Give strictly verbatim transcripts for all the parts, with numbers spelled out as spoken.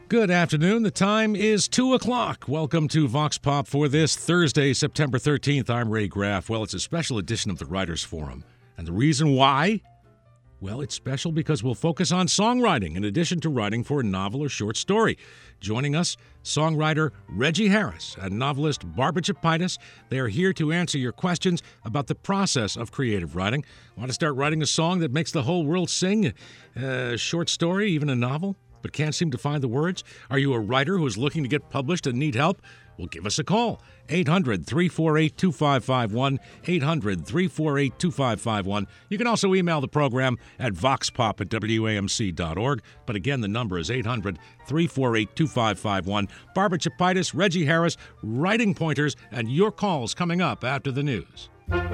Good afternoon. The time is two o'clock. Welcome to Vox Pop for this Thursday, September thirteenth. I'm Ray Graff. Well, it's a special edition of the Writers Forum. And the reason why? Well, it's special because we'll focus on songwriting in addition to writing for a novel or short story. Joining us, songwriter Reggie Harris and novelist Barbara Chapitis. They are here to answer your questions about the process of creative writing. Want to start writing a song that makes the whole world sing? A short story, even a novel? But can't seem to find the words? Are you a writer who is looking to get published and need help? Well, give us a call. eight hundred, three four eight, two five five one. eight hundred, three four eight, two five five one. You can also email the program at voxpop at W A M C dot org. But again, the number is eight hundred, three four eight, two five five one. Barbara Chapitis, Reggie Harris, writing pointers, and your calls coming up after the news.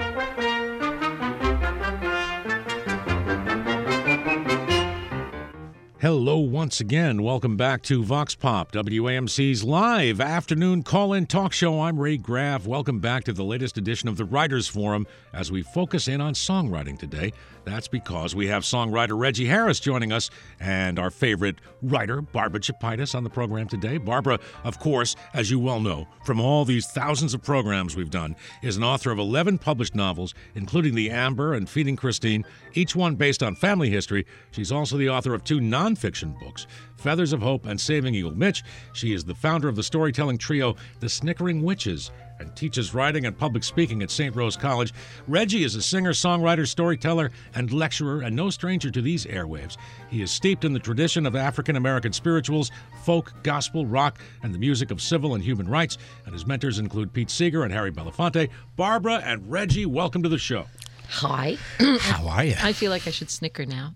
Hello once again. Welcome back to Vox Pop, W A M C's live afternoon call-in talk show. I'm Ray Graff. Welcome back to the latest edition of the Writers Forum as we focus in on songwriting today. That's because we have songwriter Reggie Harris joining us and our favorite writer, Barbara Chapitis, on the program today. Barbara, of course, as you well know, from all these thousands of programs we've done, is an author of eleven published novels, including The Amber and Feeding Christine, each one based on family history. She's also the author of two nonfiction books, Feathers of Hope and Saving Eagle Mitch. She is the founder of the storytelling trio, The Snickering Witches, and teaches writing and public speaking at Saint Rose College. Reggie is a singer, songwriter, storyteller, and lecturer, and no stranger to these airwaves. He is steeped in the tradition of African-American spirituals, folk, gospel, rock, and the music of civil and human rights, and his mentors include Pete Seeger and Harry Belafonte. Barbara and Reggie, welcome to the show. Hi. How are you? I feel like I should snicker now.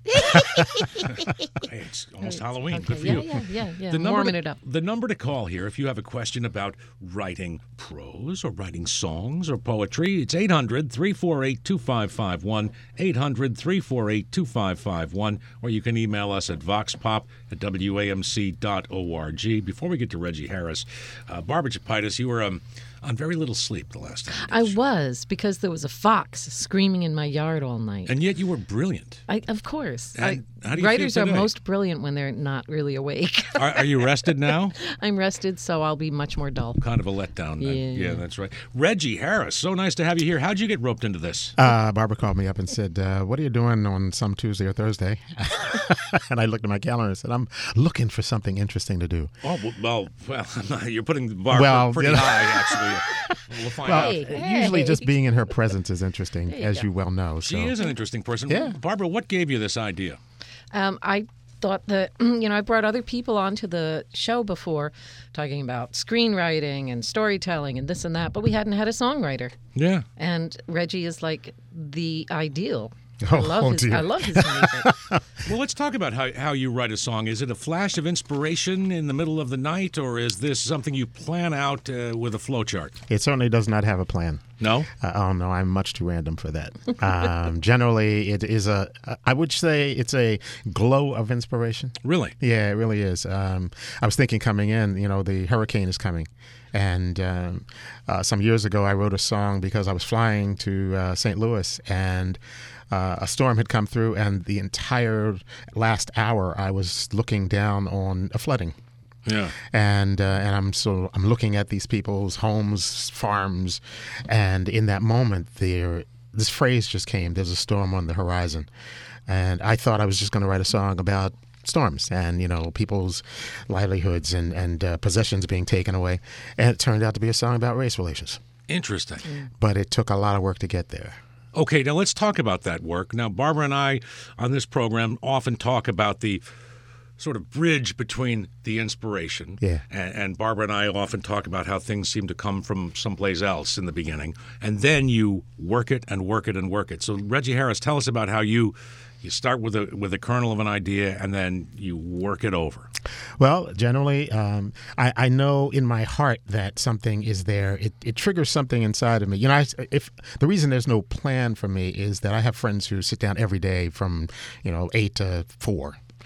Hey, it's almost Halloween. Okay. Good for yeah, you. Yeah, yeah, yeah. The number Warming to, it up. The number to call here if you have a question about writing prose or writing songs or poetry, it's eight hundred, three four eight, two five five one, eight hundred, three four eight, two five five one, or you can email us at voxpop at W A M C dot org. Before we get to Reggie Harris, uh, Barbara Chapitis, you were um, on very little sleep the last time. I was, because there was a fox screaming in my yard all night. And yet you were brilliant. I, of course. And I, how do you writers feel are today? most brilliant when they're not really awake. Are, are you rested now? I'm rested, so I'll be much more dull. Kind of a letdown. Then. Yeah. Yeah, that's right. Reggie Harris, so nice to have you here. How'd you get roped into this? Uh, Barbara called me up and said, uh, what are you doing on some Tuesday or Thursday? And I looked at my calendar and said, I'm looking for something interesting to do. Oh, well, well, well you're putting the bar Well, pretty you know. high, actually. We'll find Well, out. Hey, usually hey. just being in her presence is interesting, you as go. you well know. She so. is an interesting person. Yeah. Barbara, what gave you this idea? Um, I thought that, you know, I brought other people onto the show before talking about screenwriting and storytelling and this and that, but we hadn't had a songwriter. Yeah. And Reggie is like the ideal. Oh, I love oh, his dear. I love his music. Well, let's talk about how, how you write a song. Is it a flash of inspiration in the middle of the night, or is this something you plan out uh, with a flowchart? It certainly does not have a plan. No? Uh, oh, no, I'm much too random for that. Um, generally, it is a, I would say it's a glow of inspiration. Really? Yeah, it really is. Um, I was thinking coming in, you know, the hurricane is coming. And um, uh, some years ago, I wrote a song because I was flying to uh, Saint Louis, and uh, a storm had come through, and the entire last hour I was looking down on a flooding. Yeah. And uh, and I'm so I'm looking at these people's homes, farms, and in that moment, there this phrase just came: "There's a storm on the horizon," and I thought I was just going to write a song about storms and, you know, people's livelihoods and, and uh, possessions being taken away. And it turned out to be a song about race relations. Interesting. But it took a lot of work to get there. Okay, now let's talk about that work. Now, Barbara and I on this program often talk about the sort of bridge between the inspiration. Yeah. And, and Barbara and I often talk about how things seem to come from someplace else in the beginning. And then you work it and work it and work it. So, Reggie Harris, tell us about how you you start with a with a kernel of an idea and then you work it over. Well, generally, um, I, I know in my heart that something is there. It, it triggers something inside of me. You know, I, if the reason there's no plan for me is that I have friends who sit down every day from, you know, eight to four.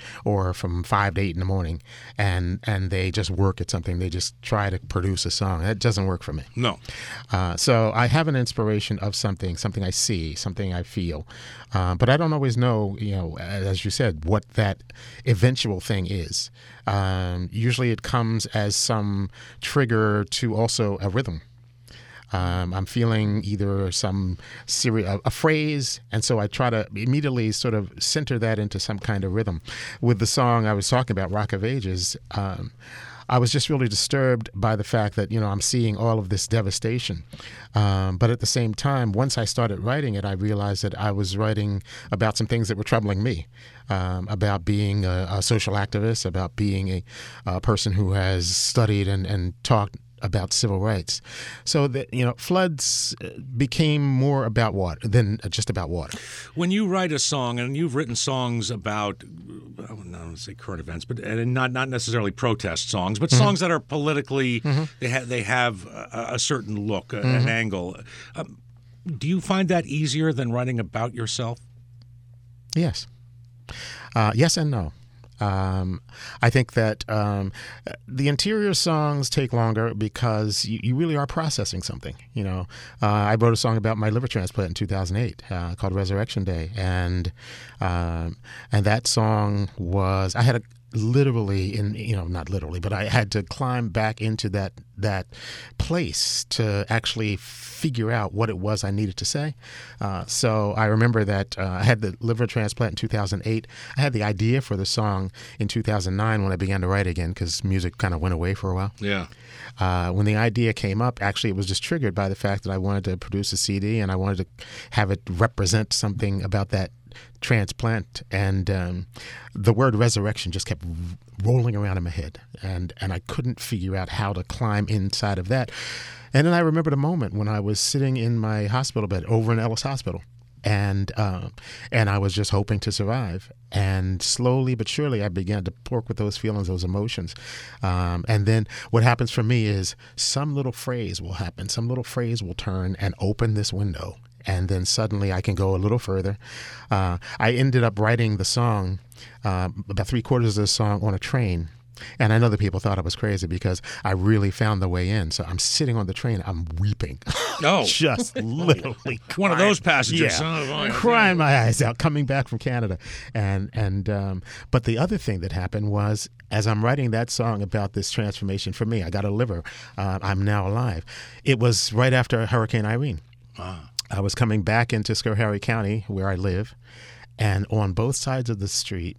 or from five to eight in the morning, and and they just work at something. They just try to produce a song. That doesn't work for me. No. Uh, so I have an inspiration of something, something I see, something I feel, uh, but I don't always know, you know, as you said, what that eventual thing is. Um, usually it comes as some trigger to also a rhythm. Um, I'm feeling either some seri- a, a phrase, and so I try to immediately sort of center that into some kind of rhythm. With the song I was talking about, Rock of Ages, um, I was just really disturbed by the fact that, you know, I'm seeing all of this devastation. Um, but at the same time, once I started writing it, I realized that I was writing about some things that were troubling me, um, about being a, a social activist, about being a, a person who has studied and, and talked about civil rights. So that, you know, floods became more about water than just about water. When you write a song, and you've written songs about, I don't want to say current events, but and not not necessarily protest songs, but mm-hmm. songs that are politically, mm-hmm. they have they have a, a certain look, a, mm-hmm. an angle. Um, do you find that easier than writing about yourself? Yes. Uh, yes and no. Um, I think that um, the interior songs take longer because you, you really are processing something. You know, uh, I wrote a song about my liver transplant in two thousand eight uh, called Resurrection Day, and um, and that song was I had a literally in you know not literally but I had to climb back into that that place to actually figure out what it was I needed to say. Uh, so I remember that uh, I had the liver transplant in two thousand eight. I had the idea for the song in two thousand nine when I began to write again, because music kind of went away for a while. Yeah. Uh, when the idea came up, actually it was just triggered by the fact that I wanted to produce a C D and I wanted to have it represent something about that transplant, and um, the word resurrection just kept rolling around in my head, and and I couldn't figure out how to climb inside of that. And then I remembered a moment when I was sitting in my hospital bed over in Ellis Hospital, and uh, and I was just hoping to survive. And slowly but surely, I began to work with those feelings, those emotions. Um, and then what happens for me is some little phrase will happen, some little phrase will turn and open this window. And then suddenly I can go a little further. Uh, I ended up writing the song, uh, about three quarters of the song on a train. And I know that people thought I was crazy because I really found the way in. So I'm sitting on the train, I'm weeping. Oh. Just literally One of those passengers. Yeah. Crying my eyes out, coming back from Canada. And, and um, but the other thing that happened was, as I'm writing that song about this transformation for me, I got a liver, uh, I'm now alive. It was right after Hurricane Irene. Ah. I was coming back into Schoharie County, where I live, and on both sides of the street,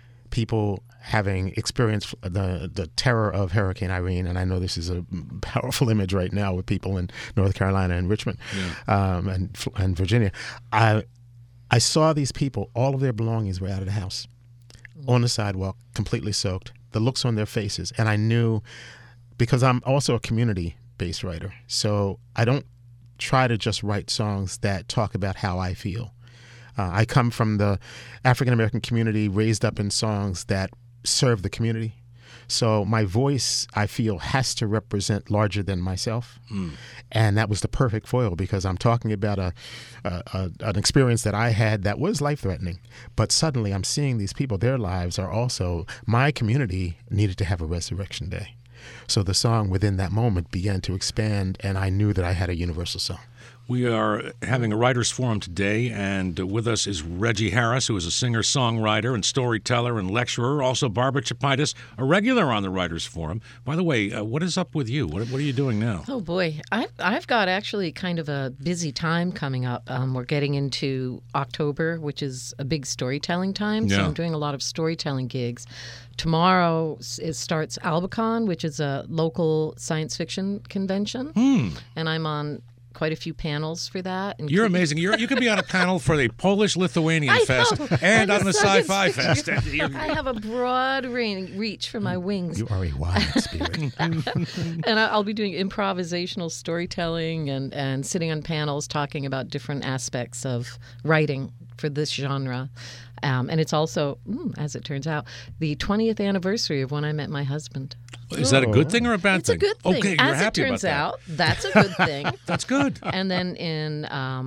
people having experienced the the terror of Hurricane Irene, and I know this is a powerful image right now with people in North Carolina and Richmond, yeah. um, and and Virginia. I I saw these people; all of their belongings were out of the house, mm-hmm. on the sidewalk, completely soaked. The looks on their faces, and I knew, because I'm also a community-based writer, so I don't try to just write songs that talk about how I feel. Uh, I come from the African-American community, raised up in songs that serve the community. So my voice, I feel, has to represent larger than myself. Mm. And that was the perfect foil, because I'm talking about a, a, a an experience that I had that was life-threatening. But suddenly I'm seeing these people, their lives are also, my community needed to have a resurrection day. So the song within that moment began to expand, and I knew that I had a universal song. We are having a writers' forum today, and with us is Reggie Harris, who is a singer-songwriter and storyteller and lecturer. Also, Barbara Chapaitis, a regular on the writers' forum. By the way, uh, what is up with you? What, what are you doing now? Oh, boy. I've, I've got actually kind of a busy time coming up. Um, we're getting into October, which is a big storytelling time, so yeah. I'm doing a lot of storytelling gigs. Tomorrow it starts Albicon, which is a local science fiction convention, hmm. and I'm on quite a few panels for that. You're amazing. You're, you could be on a panel for the Polish-Lithuanian Fest and on the Sci-Fi Fest. I have a broad reach for my wings. You are a wild spirit. And I'll be doing improvisational storytelling and, and sitting on panels talking about different aspects of writing for this genre. Um, and it's also, mm, as it turns out, the twentieth anniversary of when I met my husband. Is that a good thing or a bad it's thing? It's a good thing. Okay, as you're happy it turns about that. out, that's a good thing. That's good. And then in um,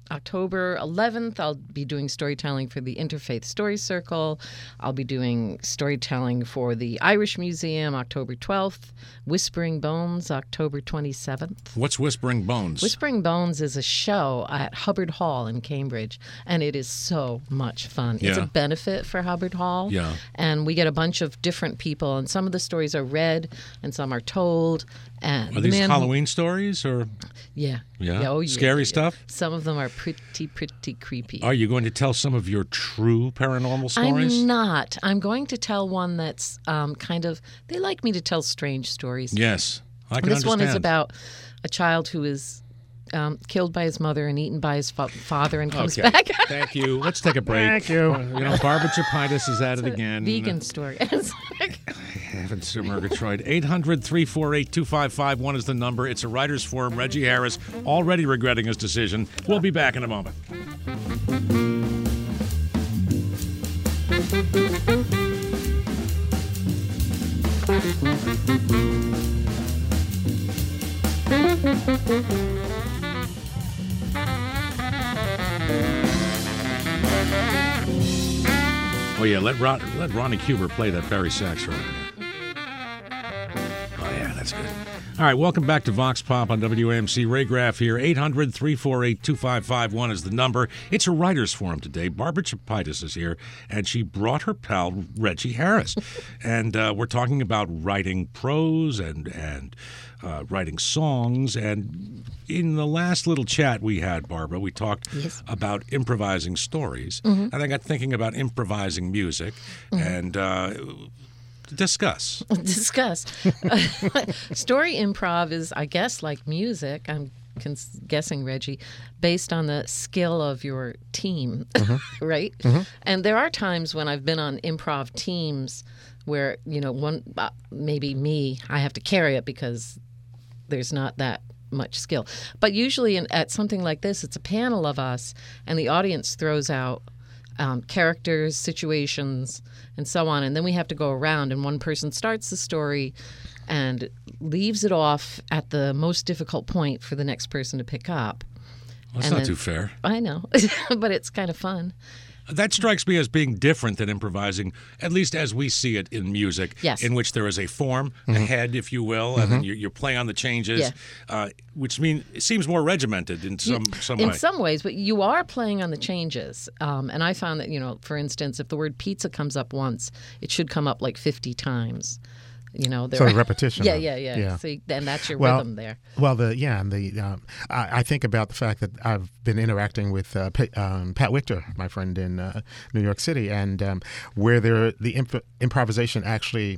October eleventh, I'll be doing storytelling for the Interfaith Story Circle. I'll be doing storytelling for the Irish Museum October twelfth. Whispering Bones October twenty-seventh. What's Whispering Bones? Whispering Bones is a show at Hubbard Hall in Cambridge, and it is so much fun. Yeah. It's a benefit for Hubbard Hall. Yeah. And we get a bunch of different people, and some of the stories are read and some are told. And Are these man, Halloween stories or Yeah. yeah, Oh, yeah, scary yeah. stuff? Some of them are pretty, pretty creepy. Are you going to tell some of your true paranormal stories? I'm not. I'm going to tell one that's um, kind of, they like me to tell strange stories. Yes, I can This understand. one is about a child who is um, killed by his mother and eaten by his fa- father and comes Okay. back. Thank you. Let's take a break. Thank you. Uh, you know, Barbara Chapitis is at it again. Vegan story. It's like- Heavens to Murgatroyd. eight hundred, three four eight, two five five one is the number. It's a writer's forum. Reggie Harris already regretting his decision. We'll be back in a moment. Oh, yeah, let, Ron, let Ronnie Cuber play that Barry sax right there. Oh, yeah, that's good. All right, welcome back to Vox Pop on W A M C. Ray Graff here. eight hundred, three four eight, two five five one is the number. It's a writer's forum today. Barbara Chapitis is here, and she brought her pal Reggie Harris. and uh, we're talking about writing prose and, and uh, writing songs. And in the last little chat we had, Barbara, we talked Yes. about improvising stories. Mm-hmm. And I got thinking about improvising music. Mm-hmm. And... Uh, Discuss. Discuss. Story improv is, I guess, like music. I'm cons- guessing, Reggie, based on the skill of your team, Mm-hmm. right? Mm-hmm. And there are times when I've been on improv teams where, you know, one uh, maybe me, I have to carry it because there's not that much skill. But usually in, at something like this, it's a panel of us, and the audience throws out Um, characters, situations, and so on. And then we have to go around, and one person starts the story and leaves it off at the most difficult point for the next person to pick up. That's And not then- too fair. I know, but it's kind of fun. That strikes me as being different than improvising, at least as we see it in music, Yes. in which there is a form, a head, if you will, and then you're, you're playing on the changes, Yeah. uh, which mean it seems more regimented in some, some In way. some ways, but you are playing on the changes. Um, and I found that, you know, for instance, if the word pizza comes up once, it should come up like fifty times. You know, there So are- the repetition Yeah, of- yeah, yeah. yeah. So, and that's your Well, rhythm there. Well, the yeah, and the um, I, I think about the fact that I've been interacting with uh, Pat, um, Pat Wichter, my friend in uh, New York City, and um, where there the imp- improvisation actually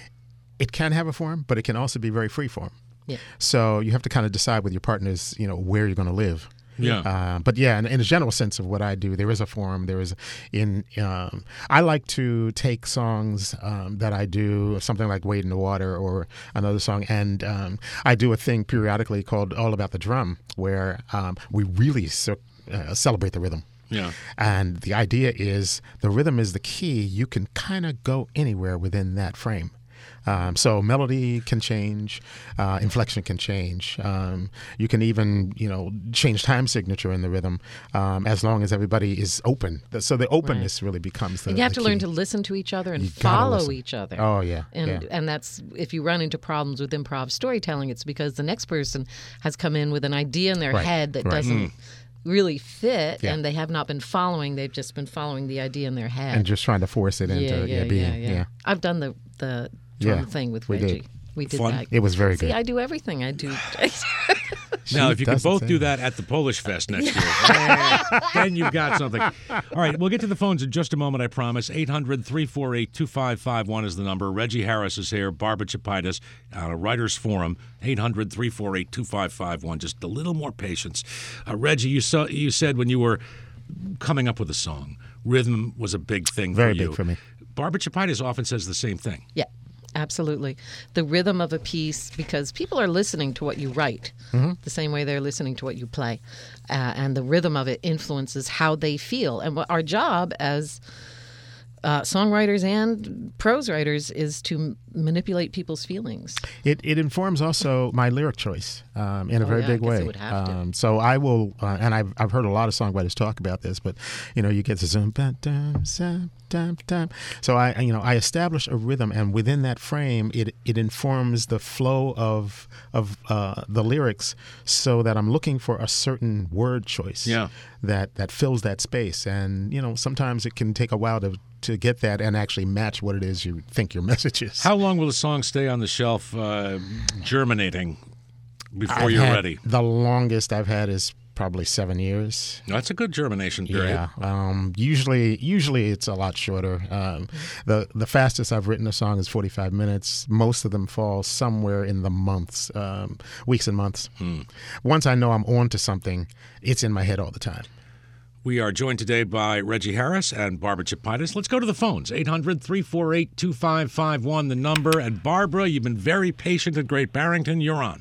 it can have a form, but it can also be very free form. Yeah. So you have to kind of decide with your partners, you know, where you're going to live. Yeah. Uh, but yeah, in, in a general sense of what I do, there is a form. There is in. Um, I like to take songs um, that I do, something like "Wade in the Water" or another song, and um, I do a thing periodically called "All About the Drum," where um, we really ce- uh, celebrate the rhythm. Yeah. And the idea is the rhythm is the key. You can kind of go anywhere within that frame. Um, so melody can change, uh, inflection can change. Um, you can even, you know, change time signature in the rhythm um, as long as everybody is open. So the openness really becomes the. And you have the to learn key. to listen to each other and You gotta follow listen. each other. Oh yeah, And yeah. and that's if you run into problems with improv storytelling, it's because the next person has come in with an idea in their Right, head that right. doesn't really fit, Yeah. and they have not been following. They've just been following the idea in their head. And just trying to force it into yeah, yeah, being. yeah, yeah. I've done the the Yeah, drum thing with we did. Reggie. We did Fun. that. It was very See, good. I do everything. I do. Now, She if you could doesn't both say do that. that at the Polish Fest next year, eh, then you've got something. All right, we'll get to the phones in just a moment, I promise. eight hundred, three four eight, two five five one is the number. Reggie Harris is here, Barbara Chapitis, on a writer's forum, eight hundred, three four eight, two five five one. Just a little more patience. Uh, Reggie, you, saw, you said when you were coming up with a song, rhythm was a big thing Very for you. big for me. Barbara Chapitis often says the same thing. Yeah, absolutely. The rhythm of a piece, because people are listening to what you write the same way they're listening to what you play. Uh, and the rhythm of it influences how they feel. And what our job as uh, songwriters and prose writers is to m- manipulate people's feelings. It it informs also my lyric choice um, in a Oh, very yeah, I big guess way. it would have to. Um, so I will, uh, and I've I've heard a lot of songwriters talk about this, but you know, you get the zoom, ba, dum, zap, dum, dum. So I you know I establish a rhythm, and within that frame, it it informs the flow of of uh, the lyrics, so that I'm looking for a certain word choice Yeah. that that fills that space, and you know sometimes it can take a while to. to get that and actually match what it is you think your message is. How long will the song stay on the shelf uh, germinating before I've you're had- ready? The longest I've had is probably seven years. That's a good germination period. Yeah. Um, usually, usually it's a lot shorter. Um, the the fastest I've written a song is forty-five minutes. Most of them fall somewhere in the months, um, weeks and months. Hmm. Once I know I'm on to something, it's in my head all the time. We are joined today by Reggie Harris and Barbara Chapitis. Let's go to the phones. eight hundred, three four eight, two five five one, the number. And Barbara, you've been very patient at Great Barrington. You're on.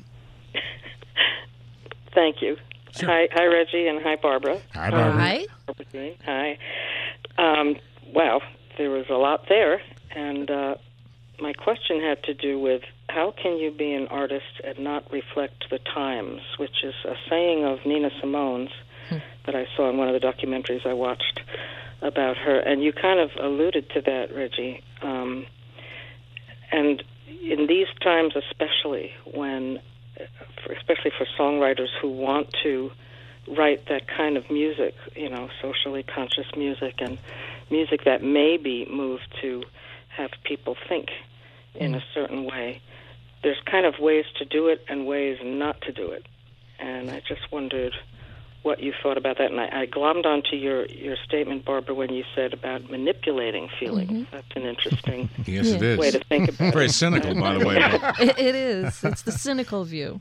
Thank you. Sure. Hi, hi, Reggie, and hi, Barbara. Hi, Barbara. Hi. Hi. Um, wow, there was a lot there, and uh, my question had to do with how can you be an artist and not reflect the times, which is a saying of Nina Simone's that I saw in one of the documentaries I watched about her, and you kind of alluded to that, Reggie. Um, and in these times, especially when, for, especially for songwriters who want to write that kind of music, you know, socially conscious music and music that may be moved to have people think in a certain way, there's kind of ways to do it and ways not to do it. And I just wondered what you thought about that. And I, I glommed onto your, your statement, Barbara, when you said about manipulating feelings. Mm-hmm. That's an interesting Yes, it is. way to think about Very it. cynical, by the way. but- It, it is. It's the cynical view.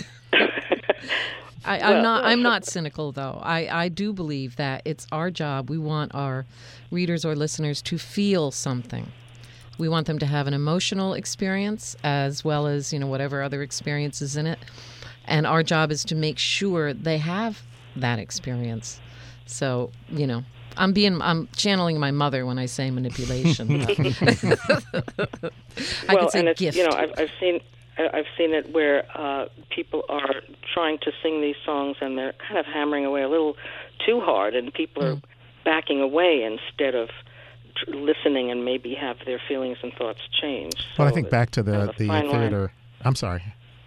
I, I'm Well, not. well, I'm not cynical, though. I, I do believe that it's our job. We want our readers or listeners to feel something. We want them to have an emotional experience as well as, you know, whatever other experiences in it. And our job is to make sure they have that experience. So, you know, I'm being, I'm channeling my mother when I say manipulation. I well, could say and it's, gift. you know, I've, I've seen, I've seen it where uh, people are trying to sing these songs and they're kind of hammering away a little too hard, and people are Mm. backing away instead of tr- listening and maybe have their feelings and thoughts change. Well, I So think back to kind the, of a the fine line. theater. I'm sorry.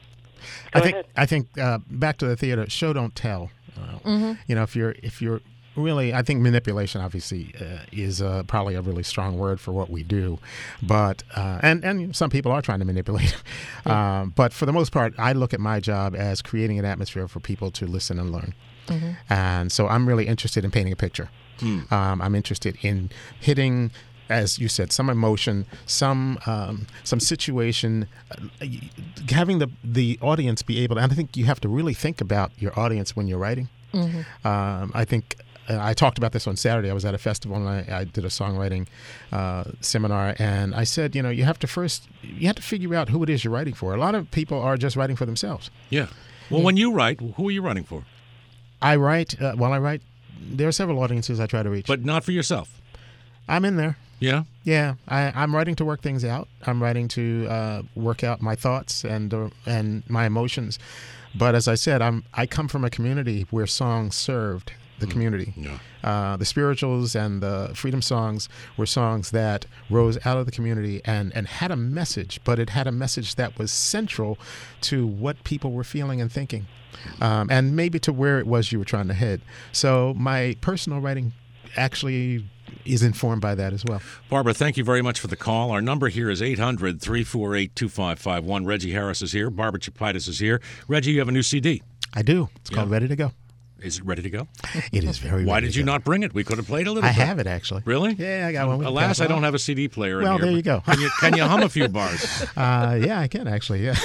Go I think ahead. I think uh, back to the theater. Show don't tell. Uh, Mm-hmm. You know, if you're if you're really, I think manipulation obviously uh, is uh, probably a really strong word for what we do, but uh, and and some people are trying to manipulate. um, but for the most part, I look at my job as creating an atmosphere for people to listen and learn. Mm-hmm. And so I'm really interested in painting a picture. Um, I'm interested in hitting, as you said, some emotion, some um, some situation, uh, having the the audience be able to. And I think you have to really think about your audience when you're writing. Mm-hmm. Um, I think uh, I talked about this on Saturday. I was at a festival and I, I did a songwriting uh, seminar, and I said, you know, you have to first you have to figure out who it is you're writing for. A lot of people are just writing for themselves. Yeah. Well, when you write, who are you writing for? I write uh, while I write. There are several audiences I try to reach. But not for yourself. I'm in there. Yeah? Yeah, I, I'm writing to work things out. I'm writing to uh, work out my thoughts and uh, and my emotions. But as I said, I'm I come from a community where songs served the community. Yeah. Uh, the spirituals and the freedom songs were songs that rose out of the community and, and had a message, but it had a message that was central to what people were feeling and thinking, um, and maybe to where it was you were trying to head. So my personal writing actually is informed by that as well. Barbara, thank you very much for the call. Our number here is eight hundred, three four eight, two five five one. Reggie Harris is here. Barbara Chapitis is here. Reggie, you have a new C D. I do. It's called Yeah. Ready to Go. Is it ready to go? It is very Why ready did to you go. not bring it? We could have played a little I bit. have it, actually. Really? Yeah, I got one. We can Alas, pass it I don't on. have a C D player in Well, here. there you but go. Can you, can you hum a few bars? Uh, yeah, I can actually. Yeah,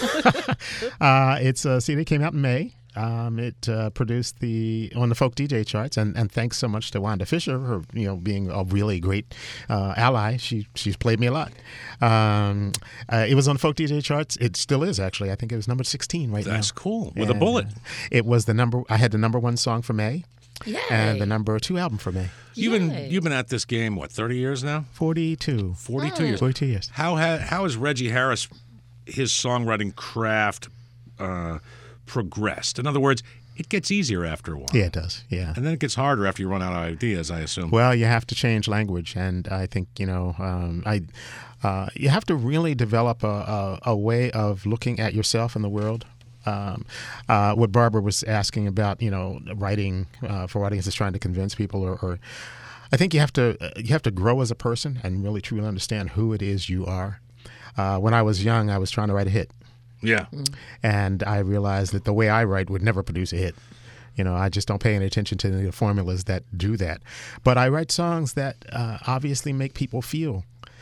uh, it's a C D came out in May. Um, it uh, produced the on the folk D J charts, and, and thanks so much to Wanda Fisher for you know being a really great uh, ally. She she's played me a lot. Um, uh, it was on the folk D J charts. It still is actually. I think it was number sixteen right now. That's cool. With a And, bullet. uh, it was the number. I had the number one song for May. Yay. and the number two album for me. You've been Yay. you've been at this game what thirty years now? forty-two. Forty-two Oh. years. forty-two years. How ha- how has Reggie Harris, his songwriting craft, uh, progressed? In other words, it gets easier after a while. Yeah, it does. Yeah. And then it gets harder after you run out of ideas, I assume. Well, you have to change language, and I think you know, um, I, uh, you have to really develop a, a, a way of looking at yourself in the world. Um, uh, what Barbara was asking about, you know, writing uh, for audiences, trying to convince people, or, or I think you have to you have to grow as a person and really truly understand who it is you are. Uh, when I was young, I was trying to write a hit. Yeah. And I realized that the way I write would never produce a hit. You know, I just don't pay any attention to the formulas that do that. But I write songs that uh, obviously make people feel,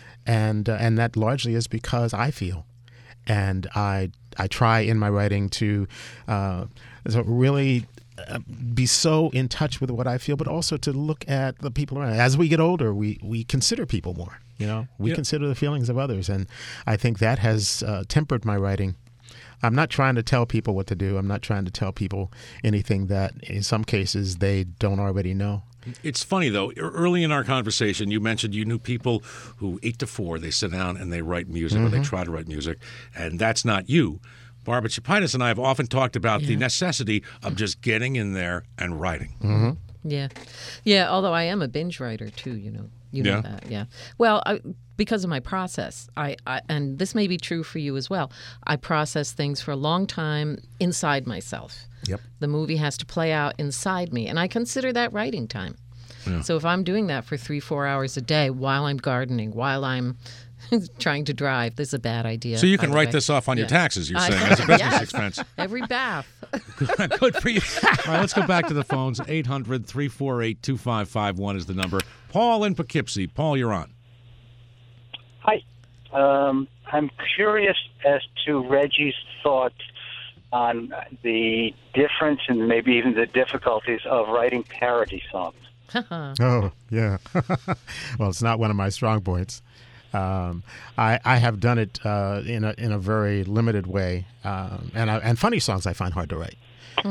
and uh, and that largely is because I feel, and I I try in my writing to uh, to really uh, be so in touch with what I feel, but also to look at the people around. As we get older, we we consider people more. You know, we Yeah. consider the feelings of others, and I think that has uh, tempered my writing. I'm not trying to tell people what to do. I'm not trying to tell people anything that in some cases they don't already know. It's funny, though. E- Early in our conversation, you mentioned you knew people who, eight to four, they sit down and they write music, or they try to write music, and that's not you. Barbara Chapitis and I have often talked about the necessity of just getting in there and writing. Mm-hmm. Yeah. Yeah, although I am a binge writer, too, you know. You know Yeah. that, yeah. Well, I, because of my process, I, I and this may be true for you as well, I process things for a long time inside myself. Yep. The movie has to play out inside me, and I consider that writing time. So if I'm doing that for three, four hours a day while I'm gardening, while I'm trying to drive, this is a bad idea. So you by can the write way. this off on your Yeah. taxes, you're I- saying, as a business Yes. expense. Every bath. Good for you. All right, let's go back to the phones. eight hundred, three four eight, two five five one is the number. Paul in Poughkeepsie. Paul, you're on. Hi. Um, I'm curious as to Reggie's thoughts on the difference and maybe even the difficulties of writing parody songs. Oh, yeah. Well, it's not one of my strong points. Um, I, I have done it uh, in a in a very limited way, um, and I, and funny songs I find hard to write.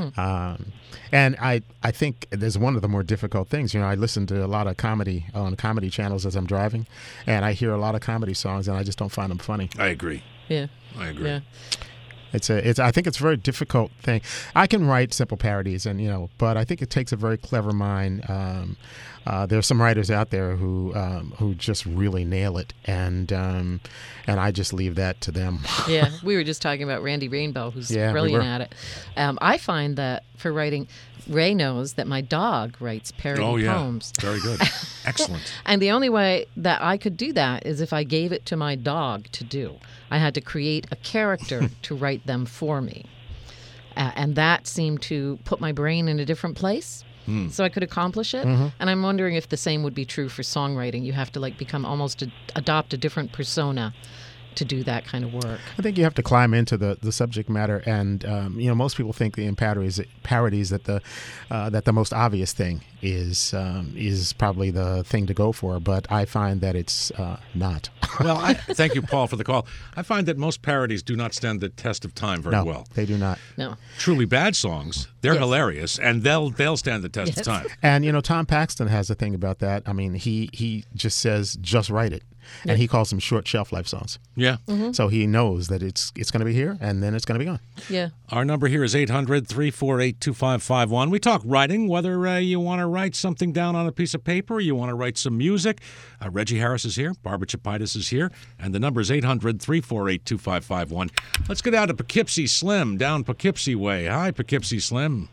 Um, and I I think there's one of the more difficult things. You know, I listen to a lot of comedy on comedy channels as I'm driving, and I hear a lot of comedy songs, and I just don't find them funny. I agree. Yeah. I agree. Yeah. It's a, it's. I think it's a very difficult thing. I can write simple parodies, and you know, but I think it takes a very clever mind. Um, uh, there's some writers out there who um, who just really nail it, and um, and I just leave that to them. Yeah, we were just talking about Randy Rainbow, who's Yeah, we brilliant were. at it. Um, I find that for writing, Ray knows that my dog writes parody Oh, yeah. poems. Very good. Excellent. And the only way that I could do that is if I gave it to my dog to do. I had to create a character to write them for me. Uh, and that seemed to put my brain in a different place. So I could accomplish it. Mm-hmm. And I'm wondering if the same would be true for songwriting. You have to like become almost a, adopt a different persona to do that kind of work. I think you have to climb into the, the subject matter, and um, you know, most people think in parodies parodies that the uh, that the most obvious thing is um, is probably the thing to go for, but I find that it's uh, not. Well, I, thank you, Paul, for the call. I find that most parodies do not stand the test of time very No, well. they do not. No. Truly bad songs, they're Yes. hilarious, and they'll they'll stand the test Yes. of time. And you know, Tom Paxton has a thing about that. I mean, he he just says, "Just write it," and he calls them short shelf life songs. Yeah. So he knows that it's it's going to be here, and then it's going to be gone. Yeah. Our number here is eight hundred, three four eight, two five five one. We talk writing, whether uh, you want to write something down on a piece of paper or you want to write some music. Uh, Reggie Harris is here. Barbara Chapitis is here. And the number is eight hundred, three four eight, two five five one. Let's get out to Poughkeepsie Slim, down Poughkeepsie Way. Hi, Poughkeepsie Slim.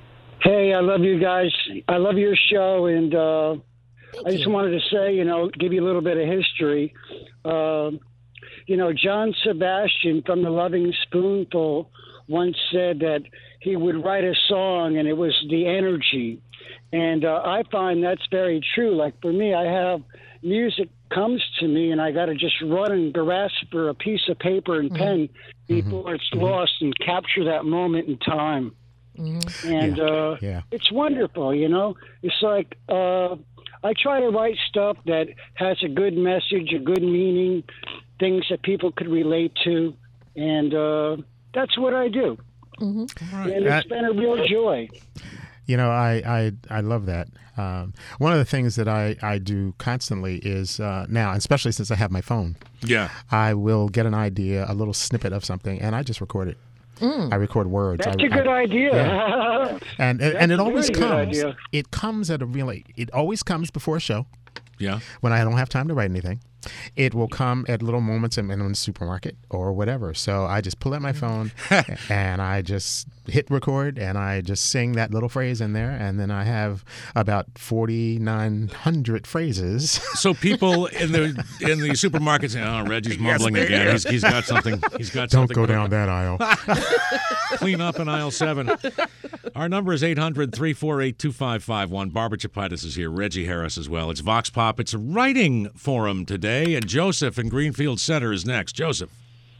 Hey, I love you guys. I love your show, and uh, I just you. wanted to say, you know, give you a little bit of history. Uh, you know, John Sebastian from the Loving Spoonful once said that he would write a song, and it was the energy. And uh, I find that's very true. Like for me, I have music comes to me, and I got to just run and grasp for a piece of paper and pen before it's lost and capture that moment in time. And Yeah. uh, Yeah. it's wonderful, you know. It's like uh, I try to write stuff that has a good message, a good meaning, things that people could relate to, and uh, that's what I do. And it's been a real joy. You know, I, I, I love that. Um, one of the things that I, I do constantly is uh, now, and especially since I have my phone, Yeah. I will get an idea, a little snippet of something, and I just record it. I record words. That's I, a good I, idea. yeah. And and, That's and it a always very good comes. idea. It comes at a really. It always comes before a show Yeah. when I don't have time to write anything. It will come at little moments in, in the supermarket or whatever. So I just pull out my phone and I just hit record and I just sing that little phrase in there, and then I have about forty-nine hundred phrases. So people in the in the supermarkets say, "Oh, Reggie's mumbling Yes, again. He's, he's got something. He's got Don't something. go going down on." that aisle. Clean up in aisle seven. Our number is eight hundred, three four eight, two five five one. Barbara Chapitis is here. Reggie Harris as well. It's Vox Pop. It's a writing forum today, and Joseph in Greenfield Center is next. Joseph.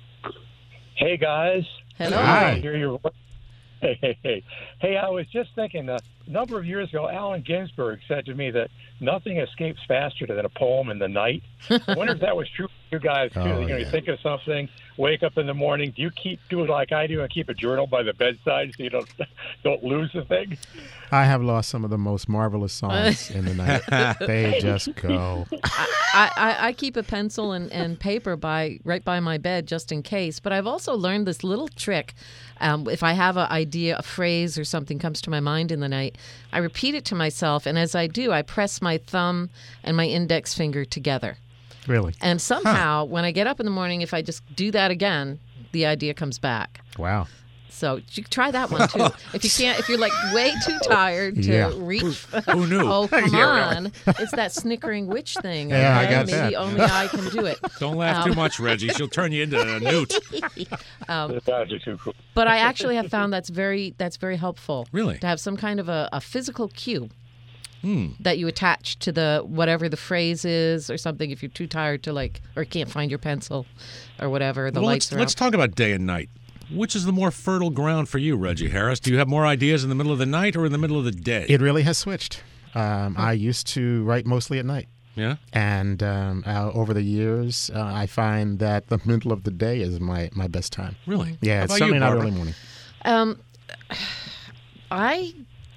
Hey, guys. Hello. Hi. I hear your voice. Hey, hey, hey. Hey, I was just thinking, a number of years ago, Allen Ginsberg said to me that nothing escapes faster than a poem in the night. I wonder if that was true for you guys, too. Oh, you know, you yeah. think of something, wake up in the morning. Do you keep do it like I do and keep a journal by the bedside so you don't don't lose the thing? I have lost some of the most marvelous songs in the night. They just go. I, I, I keep a pencil and, and paper by right by my bed just in case. But I've also learned this little trick. Um, if I have an idea, a phrase, or something comes to my mind in the night, I repeat it to myself. And as I do, I press my thumb and my index finger together. Really? And somehow, when I get up in the morning, if I just do that again, the idea comes back. Wow. So you try that one too. If you can't, if you're like way too tired to Yeah. reach, Who knew? oh come Yeah, on, it's that snickering witch thing. Yeah, I okay? got Maybe that. only I can do it. Don't laugh Um, too much, Reggie. She'll turn you into a newt. That sounds too cool. But I actually have found that's very that's very helpful. Really? To have some kind of a, a physical cue Hmm. that you attach to the whatever the phrase is or something. If you're too tired to like or can't find your pencil or whatever, the Well, lights let's, are let's out. talk about day and night. Which is the more fertile ground for you, Reggie Harris? Do you have more ideas in the middle of the night or in the middle of the day? It really has switched. Um, I used to write mostly at night. yeah? And um, uh, over the years, uh, I find that the middle of the day is my, my best time. Really? Yeah, How it's about certainly you, not Barbara? early morning. Um, I,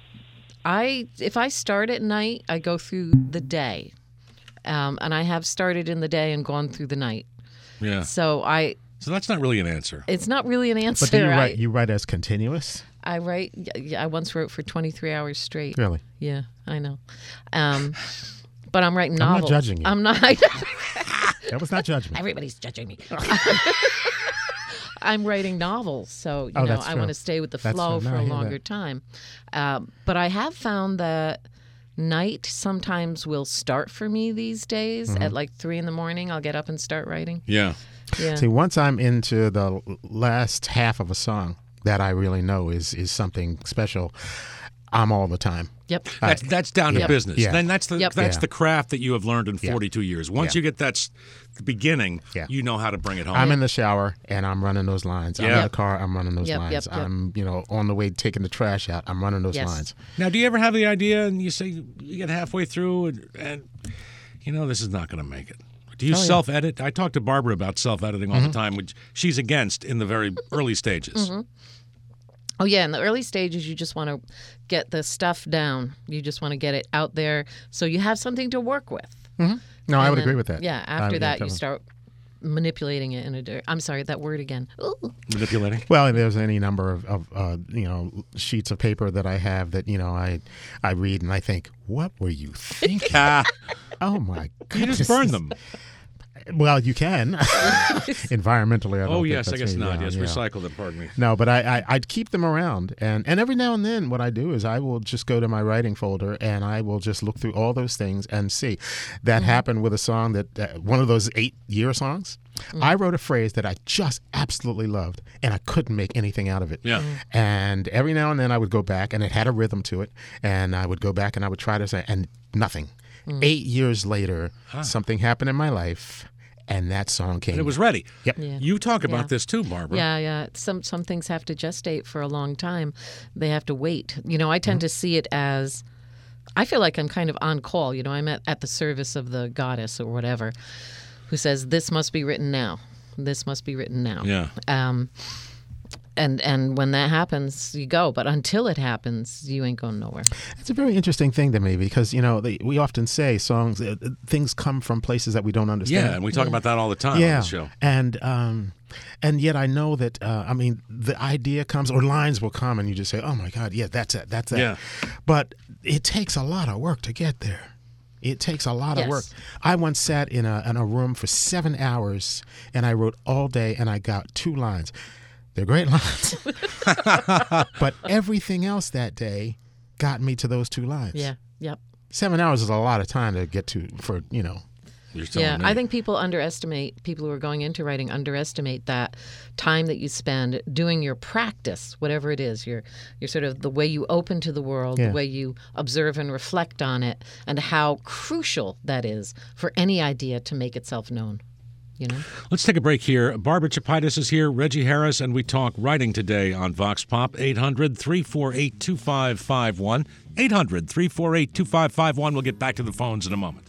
I, if I start at night, I go through the day, um, and I have started in the day and gone through the night. Yeah. So I, So that's not really an answer. it's not really an answer. But do you I, write? You write as continuous? I write. Yeah, I once wrote for twenty-three hours straight. Really? Yeah, I know. Um, but I'm writing I'm not novels. judging you. I'm not. That was not judgment. Everybody's judging me. I'm writing novels, so you Oh, know that's I true. want to stay with the That's flow true. No, for I a hear that. longer time. Um, but I have found that night sometimes will start for me these days Mm-hmm. at like three in the morning. I'll get up and start writing. Yeah. Yeah. See, once I'm into the last half of a song that I really know is is something special, I'm all the time. Yep. That's that's down to Yeah. business. Yeah. Then that's the Yep. that's Yeah. the craft that you have learned in Yeah. forty-two years. Once Yeah. you get that s- the beginning, Yeah. you know how to bring it home. I'm in the shower and I'm running those lines. I'm Yeah. in the car. I'm running those Yep, lines. yep, yep. I'm you know on the way taking the trash out. I'm running those Yes. lines. Now, do you ever have the idea and you say you get halfway through and, and you know this is not going to make it? Do you Oh, yeah. self-edit? I talk to Barbara about self-editing all Mm-hmm. the time, which she's against in the very early stages. Mm-hmm. Oh yeah, in the early stages, you just want to get the stuff down. You just want to get it out there so you have something to work with. No, I And would then- agree with that. Yeah, I- after that, you totally. start manipulating it in a. dir- I'm sorry, that word again. Ooh. Manipulating. Well, there's any number of, of uh, you know sheets of paper that I have that you know I I read and I think, what were you thinking? Ah, Oh my you goodness! just burn them. Well, you can. Environmentally, I don't Oh, think yes, I that's guess me. not. Yeah, Yes, yeah. recycle them, pardon me. No, but I, I I'd keep them around, and and every now and then, what I do is I will just go to my writing folder and I will just look through all those things and see. That Mm-hmm. happened with a song that uh, one of those eight year songs. Mm-hmm. I wrote a phrase that I just absolutely loved, and I couldn't make anything out of it. Yeah. And every now and then I would go back, and it had a rhythm to it, and I would go back and I would try to say, and nothing. Mm. Eight years later, something happened in my life, and that song came. And it was ready. Yep. Yeah. You talk about Yeah. this too, Barbara. Yeah, yeah. Some some things have to gestate for a long time. They have to wait. You know, I tend to see it as I feel like I'm kind of on call. You know, I'm at, at the service of the goddess or whatever, who says this must be written now. This must be written now. Yeah. Um, and and when that happens, you go. But until it happens, you ain't going nowhere. It's a very interesting thing to me because, you know, they, we often say songs, uh, things come from places that we don't understand. Yeah, and we talk about that all the time yeah. on the show. And, um, and yet I know that, uh, I mean, the idea comes, or lines will come, and you just say, oh, my God, yeah, that's it, that's it. Yeah. But it takes a lot of work to get there. It takes a lot Yes. of work. I once sat in a in a room for seven hours, and I wrote all day, and I got two lines. They're great lines. But everything else that day got me to those two lines. Yeah. Yep. Seven hours is a lot of time to get to for, you know. You're telling Yeah, me. I think people underestimate, people who are going into writing underestimate that time that you spend doing your practice, whatever it is, your, your sort of the way you open to the world, Yeah. the way you observe and reflect on it, and how crucial that is for any idea to make itself known. You know? Let's take a break here. Barbara Chapitis is here, Reggie Harris, and we talk writing today on Vox Pop. eight hundred, three four eight, two five five one. eight hundred, three four eight, two five five one. We'll get back to the phones in a moment.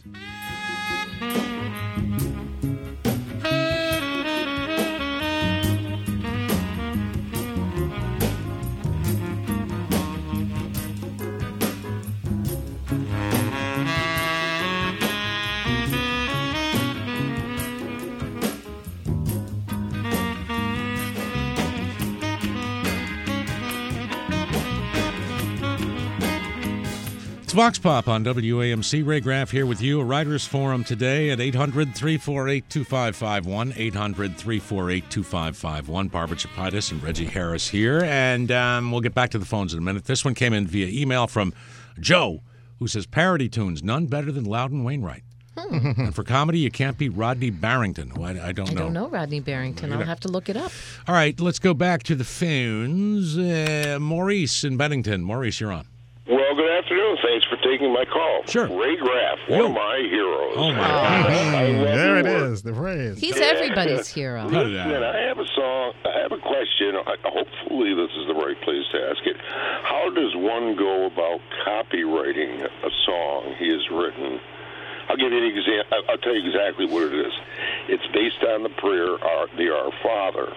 Vox Pop on W A M C. Ray Graff here with you. A writers forum today at eight hundred, three four eight, two five five one. eight hundred, three four eight, two five five one. Barbara Chapitis and Reggie Harris here. And um, we'll get back to the phones in a minute. This one came in via email from Joe, who says, parody tunes, none better than Loudon Wainwright. Hmm. And for comedy, you can't beat Rodney Barrington. Who I, I don't I know. don't know Rodney Barrington. I'll have to look it up. All right, let's go back to the phones. Uh, Maurice in Bennington. Maurice, you're on. Well, good afternoon. Thanks for taking my call. Sure. Ray Graff, one Yo. of my heroes. Oh, my I love There your it work. is, the phrase. He's everybody's hero. Cut it out. Listen, I have a song. I have a question. I- Hopefully, this is the right place to ask it. How does one go about copywriting a song he has written? I'll give you an example. I'll tell you exactly what it is. It's based on the prayer, our, the Our Father.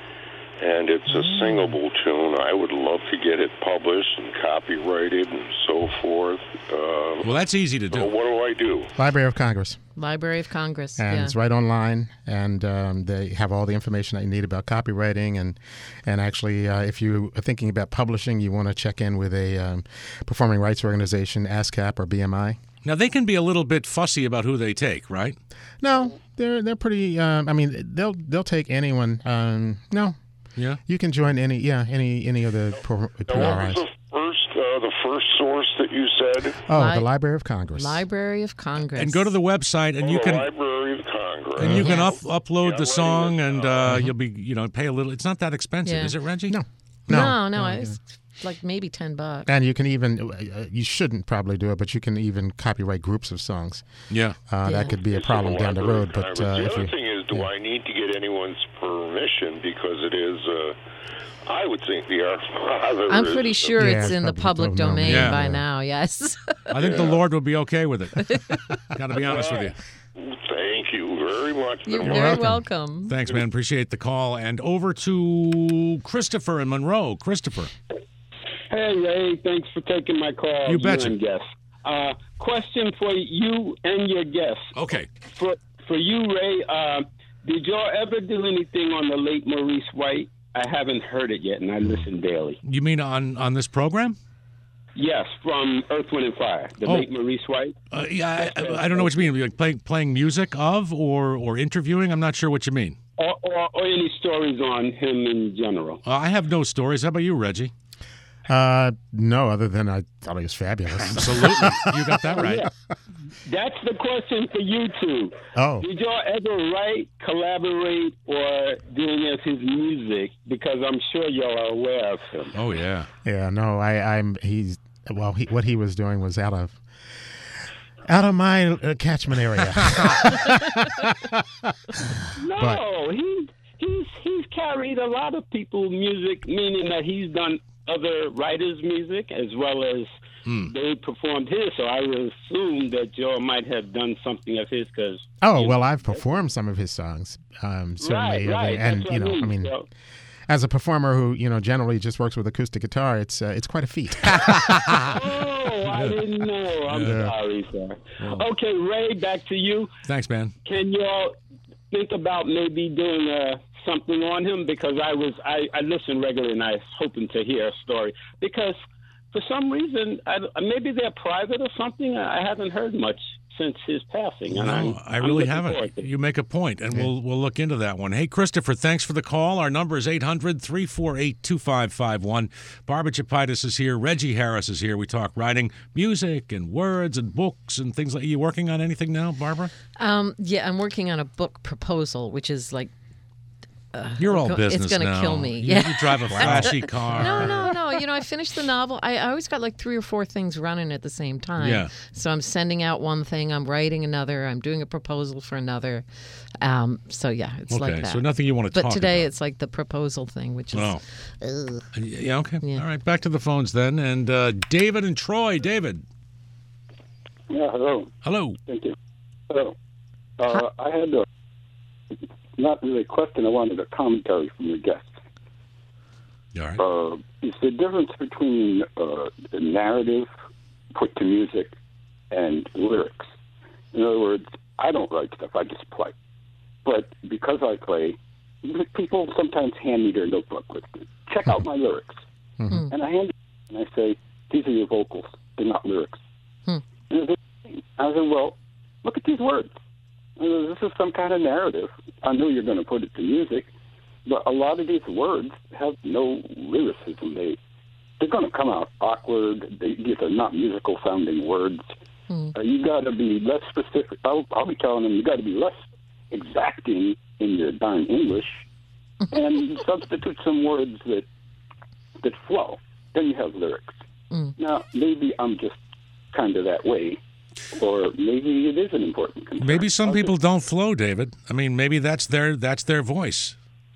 And it's a singable tune. I would love to get it published and copyrighted and so forth. Uh, Well, that's easy to so do. what do I do? Library of Congress. Library of Congress. And yeah. it's right online, and um, they have all the information that you need about copywriting. And and actually, uh, if you are thinking about publishing, you want to check in with a um, performing rights organization, ASCAP or B M I. Now, they can be a little bit fussy about who they take, right? No, they're they're pretty. Um, I mean, they'll they'll take anyone. Um, no, Yeah. you can join any. Yeah, any any of the P R Now, what was Is. the first, uh, the first source that you said? Oh, Li- the Library of Congress. Library of Congress. And go to the website, and Oh, you the can Library of Congress. and you can up, Yes. upload Yeah, the I'm song, writing it and down. uh, you'll be you know pay a little. It's not that expensive, Yeah. is it, Reggie? No, No, no, no, it's like maybe ten bucks. And you can even. Uh, you shouldn't probably do it, but you can even copyright groups of songs. Yeah. Uh, Yeah. That could be a It's problem the down the Library road. of But Congress. uh, the if other you, thing is, do yeah. I need to get anyone's permission because it is? Uh, I would think the Our Father. I'm is- pretty sure Yeah, it's it's in the public public domain. domain Yeah. by Yeah. now. Yes. I think the Lord would be okay with it. Got to be honest with you. Thank you very much. You're Been very welcome. welcome. Thanks, man. Appreciate the call. And over to Christopher in Monroe. Christopher. Hey, Ray, thanks for taking my call. You betcha. and guest. Uh, question for you and your guest. Okay. For for you, Ray, uh, did y'all ever do anything on the late Maurice White? I haven't heard it yet, and I listen daily. You mean on, on this program? Yes, from Earth, Wind, and Fire, the Oh. late Maurice White. Uh, yeah, I, I don't know what you mean. Like playing playing music of or or interviewing? I'm not sure what you mean. Or, or, or any stories on him in general. Uh, I have no stories. How about you, Reggie? Uh, no, other than I thought he was fabulous. Absolutely. You got that right. That's the question for you two. Oh, Did y'all ever write, collaborate, or do any of his music? Because I'm sure y'all are aware of him. Oh, yeah. yeah, no, I, I'm. He's well. He, what he was doing was out of out of my uh, catchment area. No, But- he he's he's carried a lot of people's music, meaning that he's done other writers' music as well as Hmm. they performed his. So I would assume that y'all might have done something of his because. Oh well, I've performed some of his songs, um, certainly, Right, right. and That's you what know, I mean, So, as a performer who you know generally just works with acoustic guitar, it's uh, it's quite a feat. Oh, I didn't know. I'm Yeah. sorry, sir. Well. Okay, Ray, back to you. Thanks, man. Can you all think about maybe doing uh, something on him? Because I was I, I listen regularly, and I was hoping to hear a story. Because for some reason, I, maybe they're private or something. I haven't heard much since his passing. And No, I'm, I I'm really looking haven't. forward to it. You make a point, and we'll we'll look into that one. Hey, Christopher, thanks for the call. Our number is eight hundred, three four eight, two five five one. Barbara Chapitis is here. Reggie Harris is here. We talk writing, music, and words, and books, and things like. Are you working on anything now, Barbara? Um, yeah, I'm working on a book proposal, which is like You're all go- business it's gonna now. kill me. You, Yeah. you drive a flashy car. No, no, no. You know, I finished the novel. I, I always got like three or four things running at the same time. Yeah. So I'm sending out one thing, I'm writing another, I'm doing a proposal for another. Um, so yeah, it's Okay, like that. so nothing you want to But talk today about. it's like the proposal thing, which is. Oh. Ugh. Yeah, okay. Yeah. All right, back to the phones then. And uh, David and Troy. David. Yeah, hello. Hello. Thank you. Hello. Uh, I had a, not really a question, I wanted a commentary from your guests. All right. Uh, is the difference between uh, the narrative put to music and lyrics? In other words, I don't write stuff, I just play. But because I play, people sometimes hand me their notebook with, check out my lyrics. Mhm. And I hand it and I say, these are your vocals, they're not lyrics. Hmm. And I said, well, look at these words. Uh, This is some kind of narrative. I know you're going to put it to music, but a lot of these words have no lyricism. They, they're going to come out awkward. They, these are not musical sounding words. Hmm. Uh, you got to be less specific. I'll, I'll be telling them you got to be less exacting in your darn English and substitute some words that that flow. Then you have lyrics. Mm. Now, maybe I'm just kind of that way, or maybe it is an important concern. Maybe some I'll people just- don't flow, David. I mean, maybe that's their that's their voice.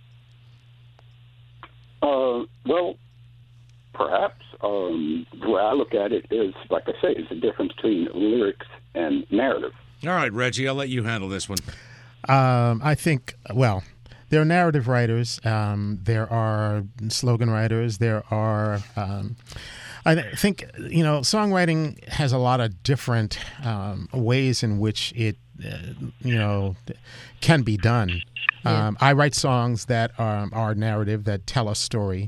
Uh, well, perhaps. Um, the way I look at it is, like I say, is the difference between lyrics and narrative. All right, Reggie, I'll let you handle this one. Um, I think, well, there are narrative writers, um, there are slogan writers, there are. Um, I th- think, you know, songwriting has a lot of different um, ways in which it, uh, you know, can be done. Yeah. Um, I write songs that are, are narrative, that tell a story.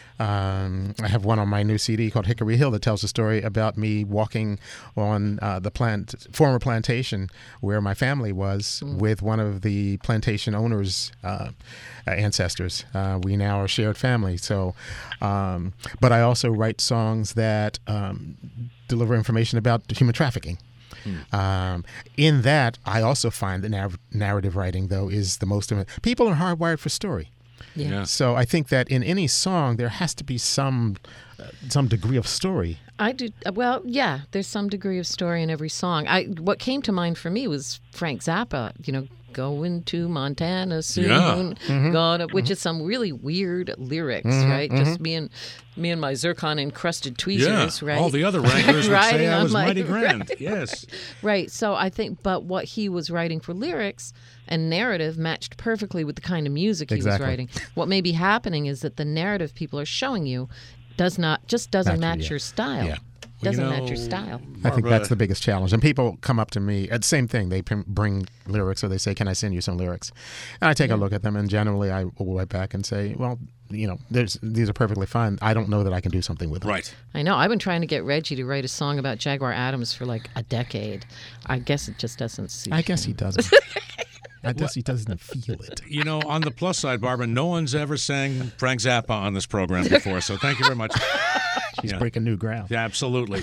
Um, I have one on my new C D called Hickory Hill that tells a story about me walking on uh, the plant, former plantation where my family was with one of the plantation owners' uh, ancestors. Uh, we now are shared family. So, um, but I also write songs that um, deliver information about human trafficking. Um, in that, I also find that narr- narrative writing, though, is the most. People are hardwired for story. Yeah. Yeah. So I think that in any song there has to be some uh, some degree of story. I do. Well, yeah, there's some degree of story in every song. I What came to mind for me was Frank Zappa, you know, going to Montana soon, Yeah. gonna, which is some really weird lyrics, right? Just me and me and my zircon encrusted tweezers, yeah. right? All the other wranglers would Riding say I on was my- mighty grand. right. Yes. Right. So I think, but what he was writing for lyrics and narrative matched perfectly with the kind of music he Exactly. was writing. What may be happening is that the narrative people are showing you does not just doesn't Match you, match yeah. your style. Yeah. Well, you Doesn't match your know, style. I think Barbara- that's the biggest challenge. And people come up to me, uh, same thing. They p- bring lyrics or they say, can I send you some lyrics? And I take a look at them and generally I will write back and say, well, you know, there's, these are perfectly fine. I don't know that I can do something with them. Right. I know. I've been trying to get Reggie to write a song about Jaguar Adams for like a decade. I guess it just doesn't suit I guess him. he doesn't. I guess he doesn't feel it. You know, on the plus side, Barbara, no one's ever sang Frank Zappa on this program before, so thank you very much. She's Yeah. breaking new ground. Yeah, absolutely.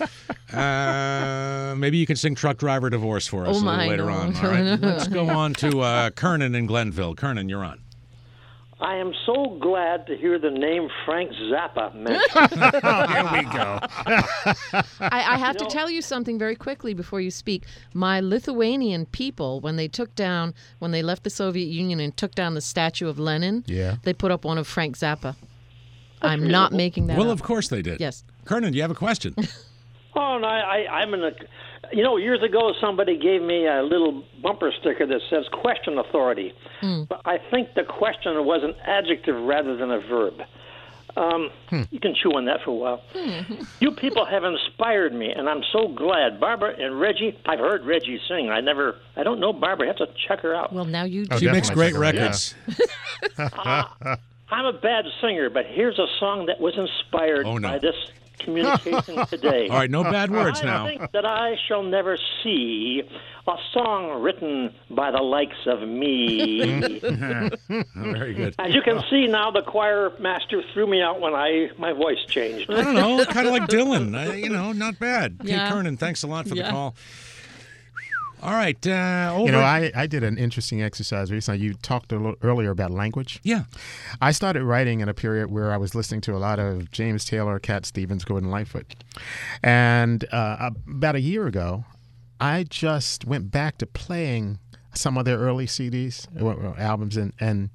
Uh, maybe you can sing Truck Driver Divorce for us Oh, a little my, later no. on. All right. Let's go on to uh, Kernan in Glenville. Kernan, you're on. I am so glad to hear the name Frank Zappa mentioned. Oh, here we go. I, I have You to know- tell you something very quickly before you speak. My Lithuanian people, when they took down, when they left the Soviet Union and took down the statue of Lenin, Yeah. they put up one of Frank Zappa. I'm not making that Well, up. of course they did. Yes. Kernan, you have a question? Oh, and I, I, I'm in a You know, years ago, somebody gave me a little bumper sticker that says question authority. Mm. But I think the question was an adjective rather than a verb. Um, hmm. You can chew on that for a while. Hmm. You people have inspired me, and I'm so glad. Barbara and Reggie, I've heard Reggie sing. I never, I don't know Barbara. I have to check her out. Well, now you oh, She makes great records. Yeah. uh, I'm a bad singer, but here's a song that was inspired oh, no. by this communication today. All right, no bad words I now. I think that I shall never see a song written by the likes of me. Very good. As you can see now, the choir master threw me out when I my voice changed. I don't know, kind of like Dylan. I, you know, not bad. Yeah. Kate Kernan, thanks a lot for yeah. the call. All right. Uh, over. You know, I, I did an interesting exercise recently. You talked a little earlier about language. Yeah. I started writing in a period where I was listening to a lot of James Taylor, Cat Stevens, Gordon Lightfoot. And uh, about a year ago, I just went back to playing some of their early C Ds, or albums, and, and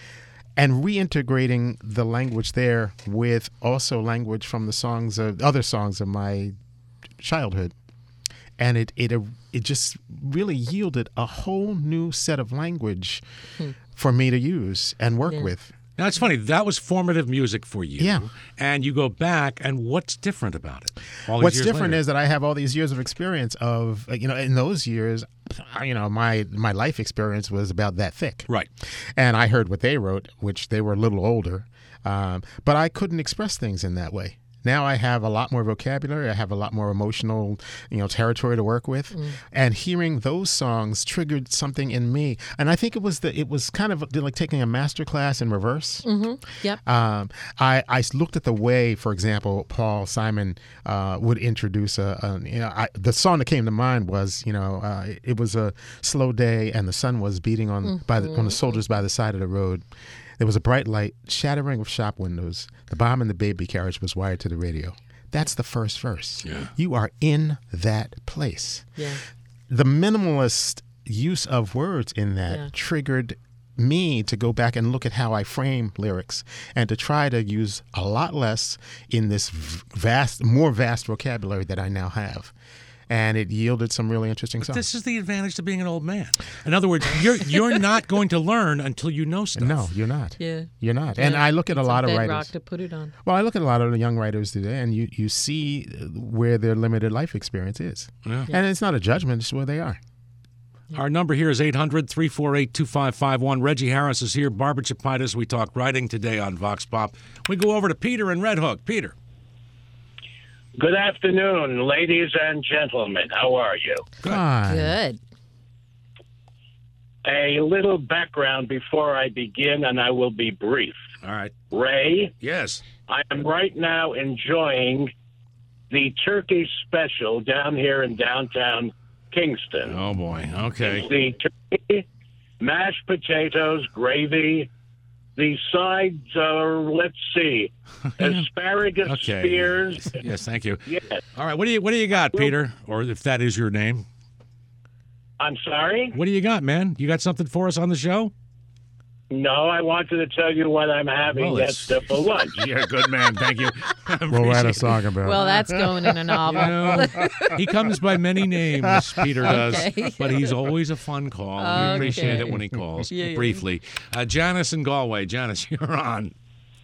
and reintegrating the language there with also language from the songs of other songs of my childhood. And it it it just really yielded a whole new set of language hmm. for me to use and work yeah. with. Now, it's funny. That was formative music for you. Yeah. And you go back, and what's different about it? All these What's years different later? is that I have all these years of experience of, you know, in those years, you know, my, my life experience was about that thick. Right. And I heard what they wrote, which they were a little older, um, but I couldn't express things in that way. Now I have a lot more vocabulary. I have a lot more emotional, you know, territory to work with. Mm. And hearing those songs triggered something in me. And I think it was the it was kind of like taking a master class in reverse. Mm-hmm. Yep. Um, I, I looked at the way, for example, Paul Simon uh, would introduce a, a you know, I, the song that came to mind was, you know, uh, it was a slow day and the sun was beating on mm-hmm. by the, on the soldiers by the side of the road. There was a bright light shattering of shop windows. The bomb in the baby carriage was wired to the radio. That's the first verse. Yeah. You are in that place. Yeah. The minimalist use of words in that yeah. triggered me to go back and look at how I frame lyrics and to try to use a lot less in this vast, more vast vocabulary that I now have. And it yielded some really interesting but songs. This is the advantage to being an old man. In other words, you're you're not going to learn until you know stuff. No, you're not. Yeah. You're not. Yeah. And I look at it's a lot a of bedrock writers. to put it on. Well, I look at a lot of the young writers today, and you, you see where their limited life experience is. Yeah. And it's not a judgment, it's where they are. Our number here is eight hundred, three four eight, two five five one. Reggie Harris is here. Barbara Chapitis. We talk writing today on Vox Pop. We go over to Peter in Red Hook. Peter. Good afternoon, ladies and gentlemen. How are you? Fine. Good. A little background before I begin, and I will be brief. All right. Ray? Yes. I am right now enjoying the turkey special down here in downtown Kingston. Oh, boy. Okay. The turkey, mashed potatoes, gravy. The sides are, let's see, asparagus okay. spears. Yes, thank you. Yes. All right, what do you what do you got, Peter? Or if that is your name. I'm sorry? What do you got, man? You got something for us on the show? No, I wanted to tell you what I'm having well, at, uh, for lunch. You're a good man. Thank you. We'll write a song about it. Well, that's going in a novel. You know, he comes by many names, Peter does, Okay. but he's always a fun call. Okay. We appreciate it when he calls. Yeah, yeah. Briefly. Uh, Janice in Galway. Janice, you're on.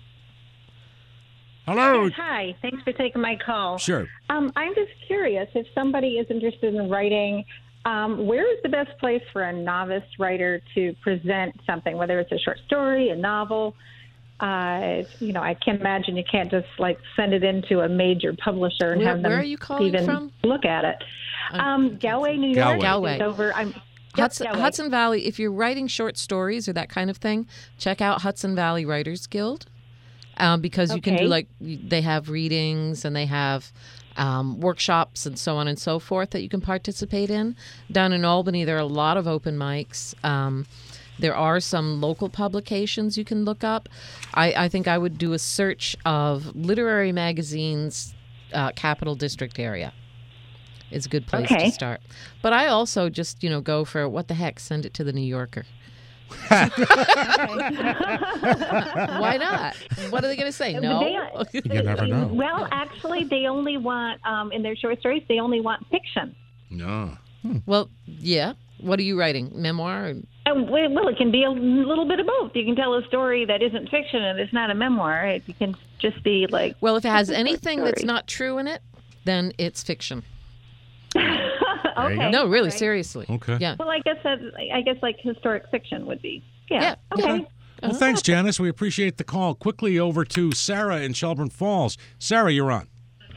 Hello. Yes, hi. Thanks for taking my call. Sure. Um, I'm just curious, if somebody is interested in writing, um, where is the best place for a novice writer to present something, whether it's a short story, a novel? Uh, you know, I can't imagine you can't just like send it into a major publisher and Where- have them where are you calling even from? look at it. Um, Galway, New York. Galway. It's over. I'm, Yep, Hudson, Galway. Hudson Valley, if you're writing short stories or that kind of thing, check out Hudson Valley Writers Guild um, because you can Okay. do like, they have readings and they have um, workshops and so on and so forth that you can participate in. Down in Albany, there are a lot of open mics. Um, there are some local publications you can look up. I, I think I would do a search of literary magazines, uh, Capital District area. Is a good place Okay. to start. But I also just, you know, go for what the heck, send it to the New Yorker. Why not? What are they going to say? No? They- You never know. Well, actually, they only want, um, in their short stories, they only want fiction. No. Well, yeah. What are you writing? Memoir? Or... Uh, well, it can be a little bit of both. You can tell a story that isn't fiction and it's not a memoir. It can just be like... Well, if it has anything that's not true in it, then it's fiction. Okay. No, really, right. seriously. Okay. Yeah. Well, I guess that I guess like historic fiction would be. Yeah. Yeah. Okay. Okay. Well, thanks, Janice. We appreciate the call. Quickly over to Sarah in Shelburne Falls. Sarah, you're on.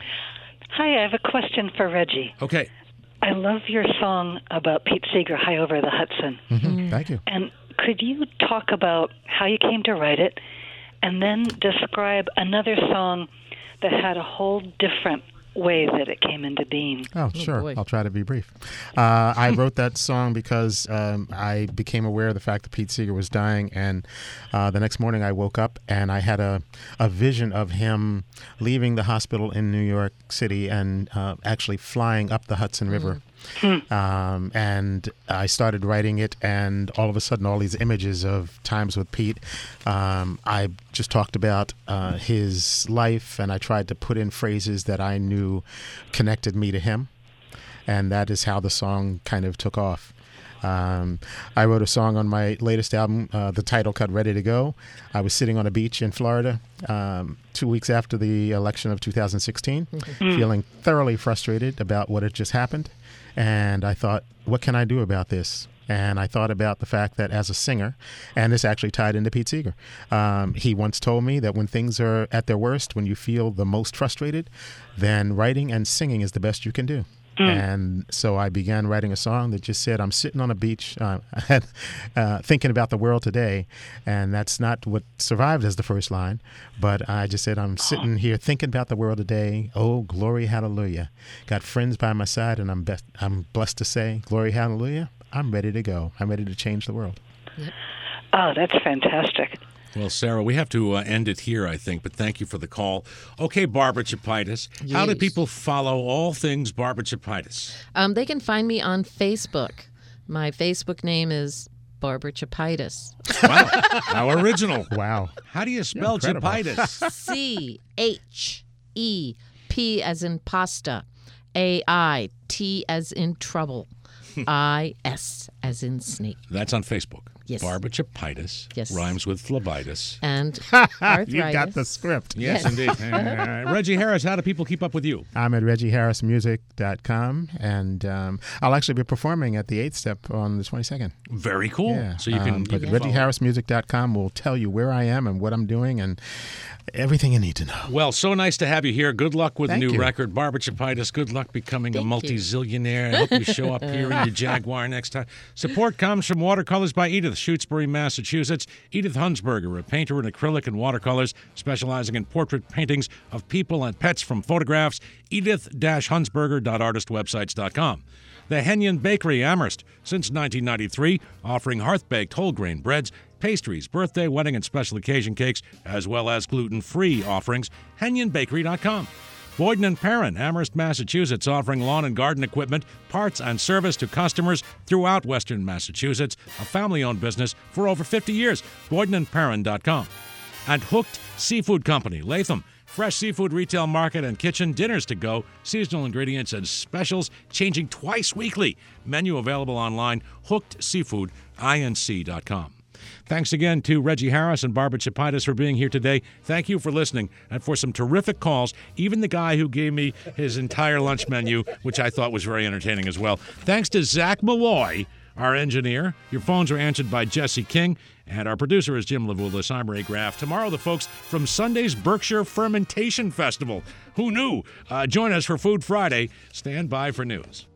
Hi, I have a question for Reggie. Okay. I love your song about Pete Seeger, High Over the Hudson. Mm-hmm. Thank you. And could you talk about how you came to write it and then describe another song that had a whole different way that it came into being? Oh, sure. Oh, I'll try to be brief. Uh, I wrote that song because um, I became aware of the fact that Pete Seeger was dying, and uh, the next morning I woke up and I had a, a vision of him leaving the hospital in New York City and uh, actually flying up the Hudson River. Mm. Um, and I started writing it, and all of a sudden, all these images of times with Pete. Um, I just talked about uh, his life, and I tried to put in phrases that I knew connected me to him, and that is how the song kind of took off. Um, I wrote a song on my latest album, uh, the title cut, Ready to Go. I was sitting on a beach in Florida um, two weeks after the election of two thousand sixteen, mm. feeling thoroughly frustrated about what had just happened. And I thought, what can I do about this? And I thought about the fact that as a singer, and this actually tied into Pete Seeger, um, he once told me that when things are at their worst, when you feel the most frustrated, then writing and singing is the best you can do. Mm. And so I began writing a song that just said, I'm sitting on a beach uh, uh, thinking about the world today. And that's not what survived as the first line. But I just said, I'm sitting here thinking about the world today. Oh, glory, hallelujah. Got friends by my side, and I'm, best, I'm blessed to say, glory, hallelujah. I'm ready to go. I'm ready to change the world. Oh, that's fantastic. Well, Sarah, we have to uh, end it here, I think, but thank you for the call. Okay, Barbara Chapaitis, yes. How do people follow all things Barbara Chapaitis? Um, they can find me on Facebook. My Facebook name is Barbara Chapaitis. Wow, how original. Wow. How do you spell Chapaitis? C H E P as in pasta, A I T as in trouble, I S as in snake. That's on Facebook. Yes. Barbara Chapaitis. Yes. Rhymes with phlebitis. And arthritis. You got the script. Yes, yes. Indeed. uh, Reggie Harris, how do people keep up with you? I'm at reggie harris music dot com, and um, I'll actually be performing at the eighth Step on the twenty-second. Very cool. Yeah. So you can, um, you but can reggie harris music dot com will tell you where I am and what I'm doing and everything you need to know. Well, so nice to have you here. Good luck with Thank the new you. record. Barbara Chapaitis, good luck becoming Thank a multi-zillionaire. I hope you show up here in your Jaguar next time. Support comes from Watercolors by Edith, Shutesbury, Massachusetts. Edith Hunsberger, a painter in acrylic and watercolors, specializing in portrait paintings of people and pets from photographs. edith dash hunsberger dot artist websites dot com. The Henyon Bakery, Amherst, since nineteen ninety-three, offering hearth-baked whole grain breads, pastries, birthday, wedding, and special occasion cakes, as well as gluten-free offerings. henyon bakery dot com. Boyden and Perrin, Amherst, Massachusetts, offering lawn and garden equipment, parts, and service to customers throughout Western Massachusetts, a family-owned business for over fifty years. boyden and perrin dot com. And Hooked Seafood Company, Latham, fresh seafood retail market and kitchen, dinners to go, seasonal ingredients and specials changing twice weekly. Menu available online, hooked seafood inc dot com. Thanks again to Reggie Harris and Barbara Chapaitis for being here today. Thank you for listening and for some terrific calls, even the guy who gave me his entire lunch menu, which I thought was very entertaining as well. Thanks to Zach Malloy, our engineer. Your phones are answered by Jesse King, and our producer is Jim Levulis. I'm Ray Graff. Tomorrow, the folks from Sunday's Berkshire Fermentation Festival. Who knew? Uh, join us for Food Friday. Stand by for news.